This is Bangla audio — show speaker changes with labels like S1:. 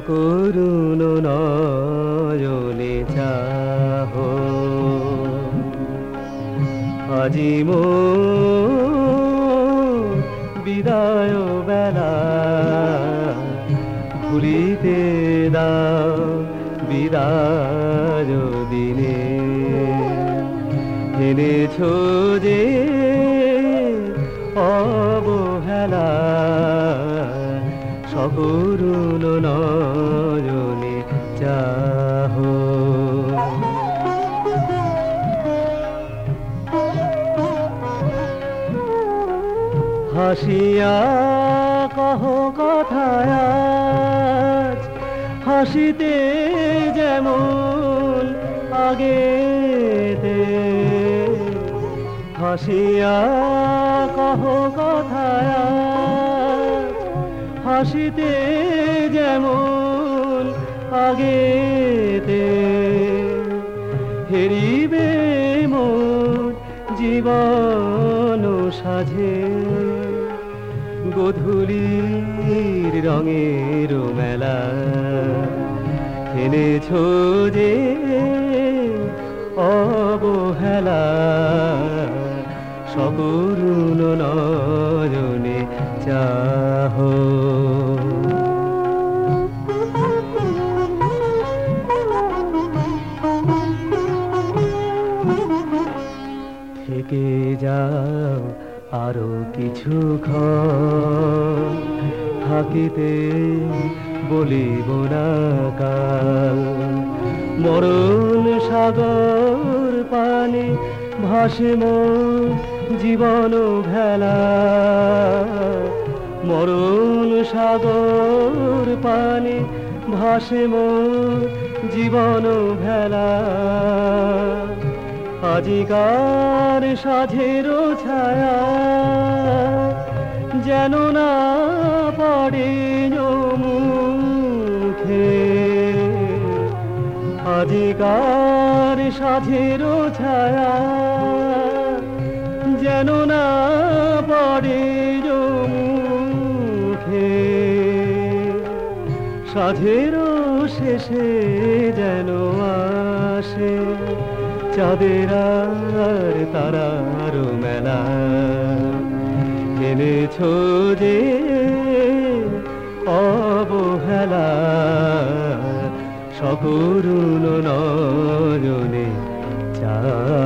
S1: অকরুণ নয়নে চাহ আজি মোর বিদায় বেলা ভুলিতে দাও বিদায় দিনে এনেছো যে অবহেলা সকরুণ নয়নে চাহ হাসিয়া কহ কথায় আজ হাসিতে যেমন আগেতে হাসিয়া কহ কথায় আজ হাসিতে যেমন আগেতে হেরিবে মোর জীবন সাজে গোধূলির রঙের মেলা এনেছো যে অবহেলা সকরুণ নয়নে চাহ থেকে যাও আরো কিছুক্ষণ থাকিতে বলিব না কাল মরণ সাগর পানে ভাসে মোর জীবন ভেলা মরণ সাগর পানে ভাসে মোর জীবন ভেলা আজিকার সাধের ছায়া যেন না পড়ে মুখে আজিকার সাধের ছায়া যেন না পড়ে মুখে সাধের শেষে যেন আসে চাঁদের আর তারার মেলা এনেছো যে অবহেলা সকরুণ নয়নে চাহ